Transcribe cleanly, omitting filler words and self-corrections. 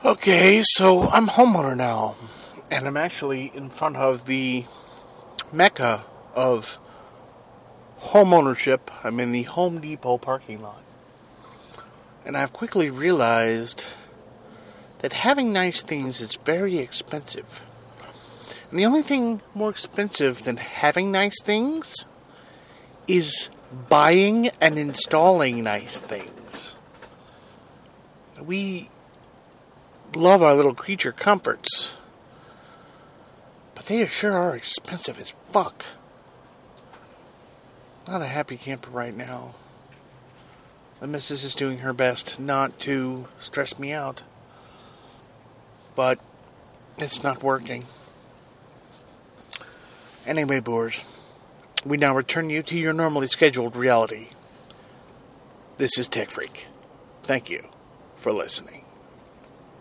Okay, so I'm homeowner now, and I'm actually in front of the mecca of home ownership. I'm in the Home Depot parking lot, and I've quickly realized that having nice things is very expensive. And the only thing more expensive than having nice things is buying and installing nice things. We love our little creature comforts, but they sure are expensive as fuck. Not a happy camper right now. The missus is doing her best not to stress me out, but it's not working. Anyway, boors, we now return you to your normally scheduled reality. This is Tech Freak. Thank you for listening.